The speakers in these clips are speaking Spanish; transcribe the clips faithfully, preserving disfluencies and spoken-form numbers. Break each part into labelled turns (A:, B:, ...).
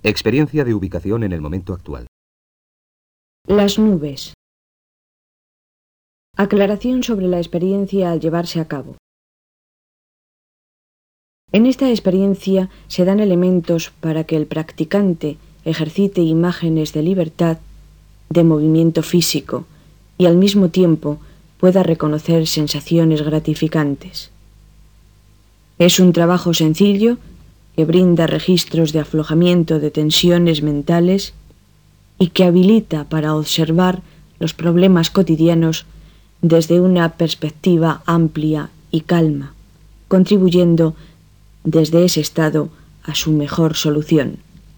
A: Experiencia de ubicación en el momento actual.
B: Las nubes. Aclaración sobre la experiencia al llevarse a cabo. En esta experiencia se dan elementos para que el practicante ejercite imágenes de libertad, de movimiento físico, y al mismo tiempo pueda reconocer sensaciones gratificantes. Es un trabajo sencillo que brinda registros de aflojamiento de tensiones mentales y que habilita para observar los problemas cotidianos desde una perspectiva amplia y calma, contribuyendo desde ese estado a su mejor solución.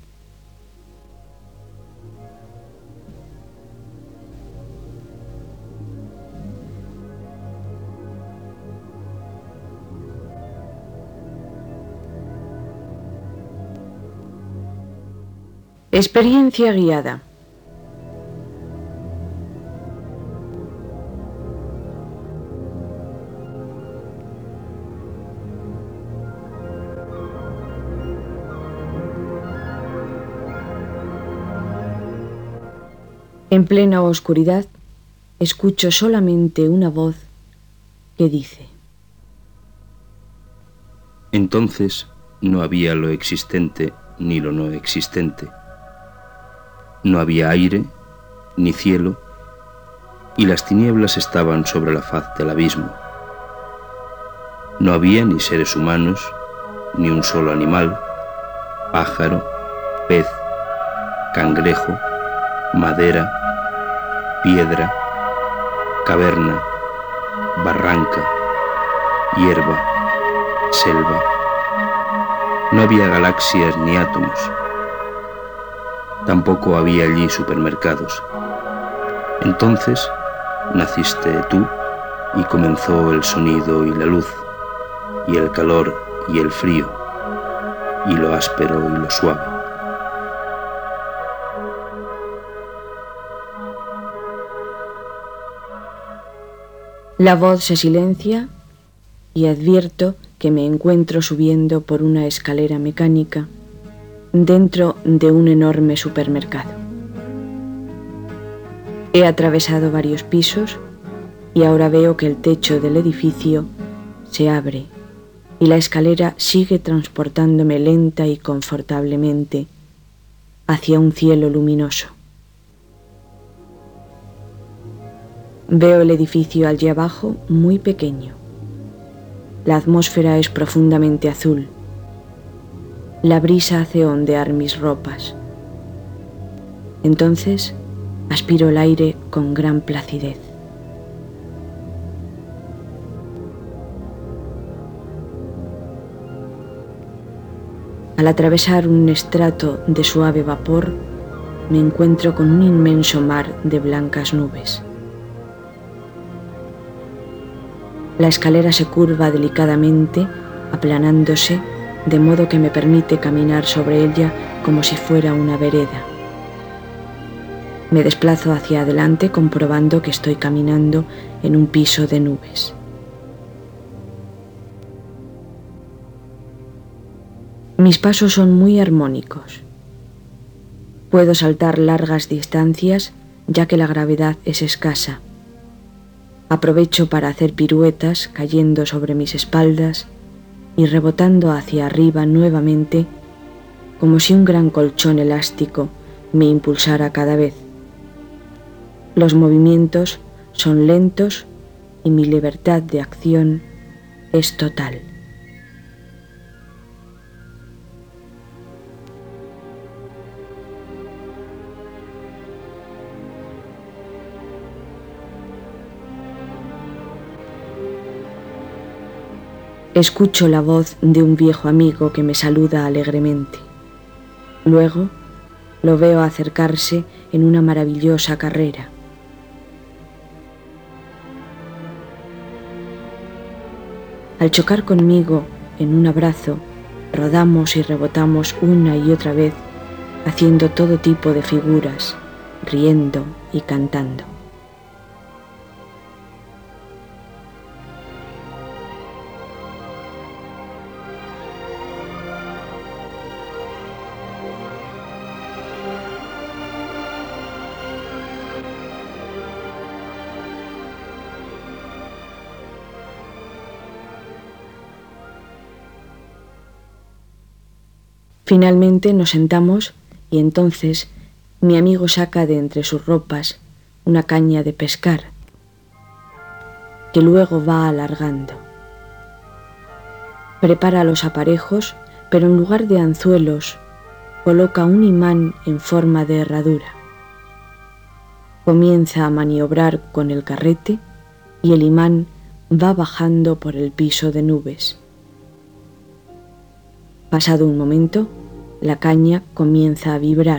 B: Experiencia guiada. En plena oscuridad, escucho solamente una voz que dice:
C: Entonces no había lo existente ni lo no existente. No había aire, ni cielo, y las tinieblas estaban sobre la faz del abismo. No había ni seres humanos, ni un solo animal, pájaro, pez, cangrejo, madera, piedra, caverna, barranca, hierba, selva. No había galaxias ni átomos. Tampoco había allí supermercados. Entonces naciste tú y comenzó el sonido y la luz, y el calor y el frío, y lo áspero y lo suave.
B: La voz se silencia y advierto que me encuentro subiendo por una escalera mecánica dentro de un enorme supermercado. He atravesado varios pisos y ahora veo que el techo del edificio se abre y la escalera sigue transportándome lenta y confortablemente hacia un cielo luminoso. Veo el edificio allí abajo muy pequeño. La atmósfera es profundamente azul. La brisa hace ondear mis ropas. Entonces aspiro el aire con gran placidez. Al atravesar un estrato de suave vapor, me encuentro con un inmenso mar de blancas nubes. La escalera se curva delicadamente, aplanándose, de modo que me permite caminar sobre ella como si fuera una vereda. Me desplazo hacia adelante comprobando que estoy caminando en un piso de nubes. Mis pasos son muy armónicos. Puedo saltar largas distancias ya que la gravedad es escasa. Aprovecho para hacer piruetas cayendo sobre mis espaldas y rebotando hacia arriba nuevamente, como si un gran colchón elástico me impulsara cada vez. Los movimientos son lentos y mi libertad de acción es total. Escucho la voz de un viejo amigo que me saluda alegremente. Luego lo veo acercarse en una maravillosa carrera. Al chocar conmigo en un abrazo, rodamos y rebotamos una y otra vez, haciendo todo tipo de figuras, riendo y cantando. Finalmente nos sentamos y entonces mi amigo saca de entre sus ropas una caña de pescar que luego va alargando. Prepara los aparejos, pero en lugar de anzuelos coloca un imán en forma de herradura. Comienza a maniobrar con el carrete y el imán va bajando por el piso de nubes. Pasado un momento, la caña comienza a vibrar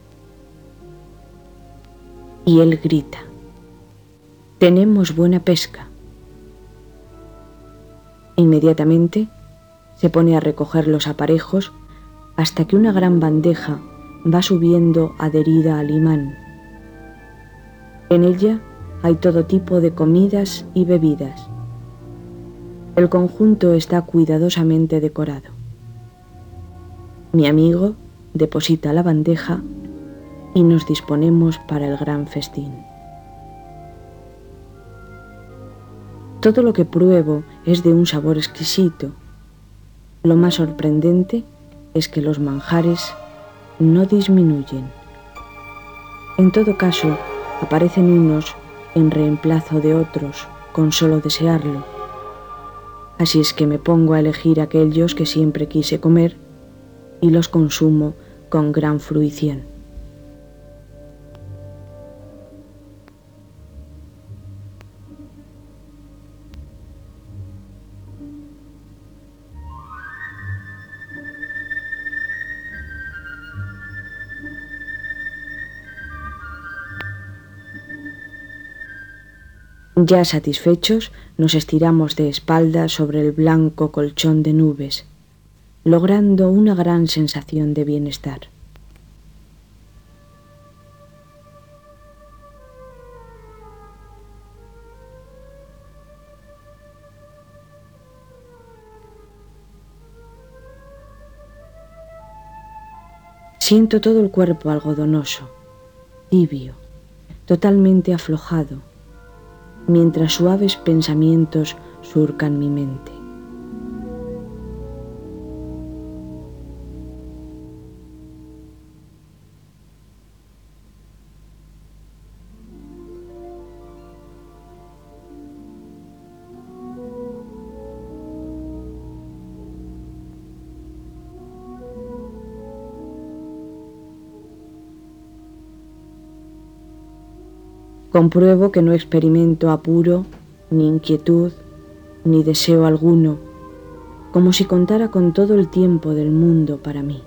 B: y él grita: «Tenemos buena pesca». Inmediatamente se pone a recoger los aparejos hasta que una gran bandeja va subiendo adherida al imán. En ella hay todo tipo de comidas y bebidas. El conjunto está cuidadosamente decorado. Mi amigo deposita la bandeja y nos disponemos para el gran festín. Todo lo que pruebo es de un sabor exquisito. Lo más sorprendente es que los manjares no disminuyen. En todo caso, aparecen unos en reemplazo de otros con solo desearlo. Así es que me pongo a elegir aquellos que siempre quise comer y los consumo con gran fruición. Ya satisfechos, nos estiramos de espaldas sobre el blanco colchón de nubes, logrando una gran sensación de bienestar. Siento todo el cuerpo algodonoso, tibio, totalmente aflojado, mientras suaves pensamientos surcan mi mente. Compruebo que no experimento apuro, ni inquietud, ni deseo alguno, como si contara con todo el tiempo del mundo para mí.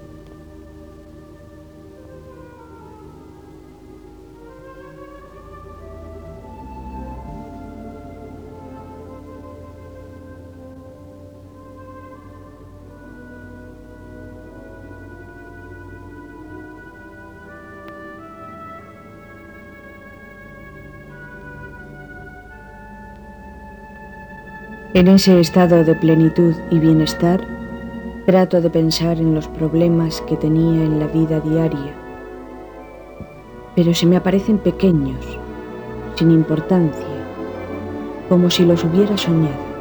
B: En ese estado de plenitud y bienestar, trato de pensar en los problemas que tenía en la vida diaria, pero se me aparecen pequeños, sin importancia, como si los hubiera soñado.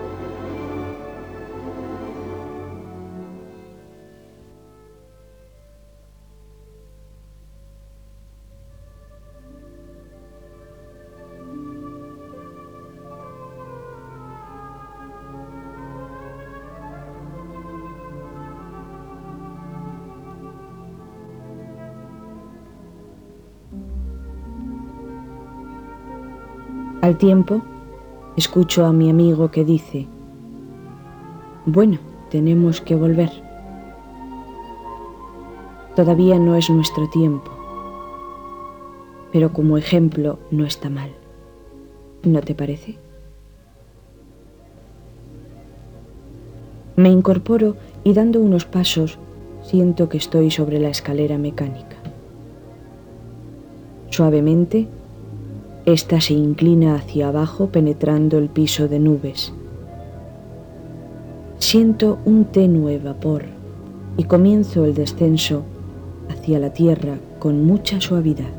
B: Al tiempo, escucho a mi amigo que dice: «Bueno, tenemos que volver. Todavía no es nuestro tiempo, pero como ejemplo no está mal. ¿No te parece?». Me incorporo y dando unos pasos siento que estoy sobre la escalera mecánica. Suavemente, esta se inclina hacia abajo penetrando el piso de nubes. Siento un tenue vapor y comienzo el descenso hacia la tierra con mucha suavidad.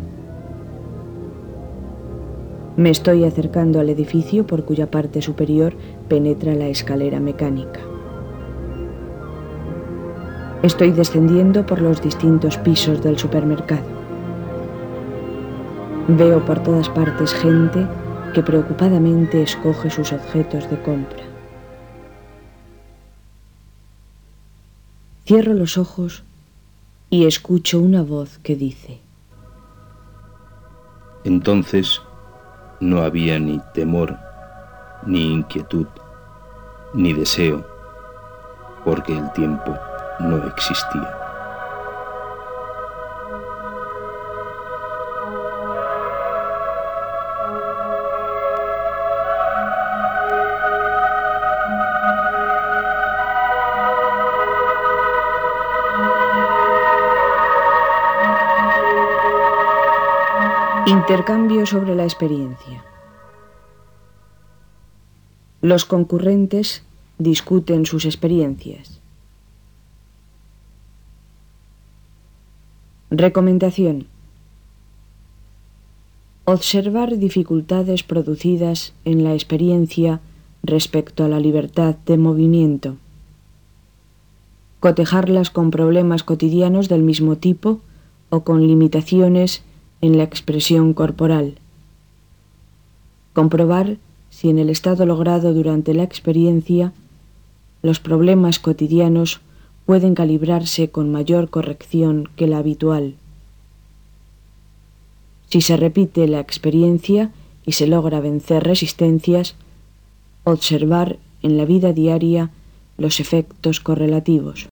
B: Me estoy acercando al edificio por cuya parte superior penetra la escalera mecánica. Estoy descendiendo por los distintos pisos del supermercado. Veo por todas partes gente que preocupadamente escoge sus objetos de compra. Cierro los ojos y escucho una voz que dice:
C: Entonces no había ni temor, ni inquietud, ni deseo, porque el tiempo no existía.
B: Intercambio sobre la experiencia. Los concurrentes discuten sus experiencias. Recomendación: observar dificultades producidas en la experiencia respecto a la libertad de movimiento. Cotejarlas con problemas cotidianos del mismo tipo o con limitaciones en la expresión corporal. Comprobar si en el estado logrado durante la experiencia los problemas cotidianos pueden calibrarse con mayor corrección que la habitual. Si se repite la experiencia y se logra vencer resistencias, observar en la vida diaria los efectos correlativos.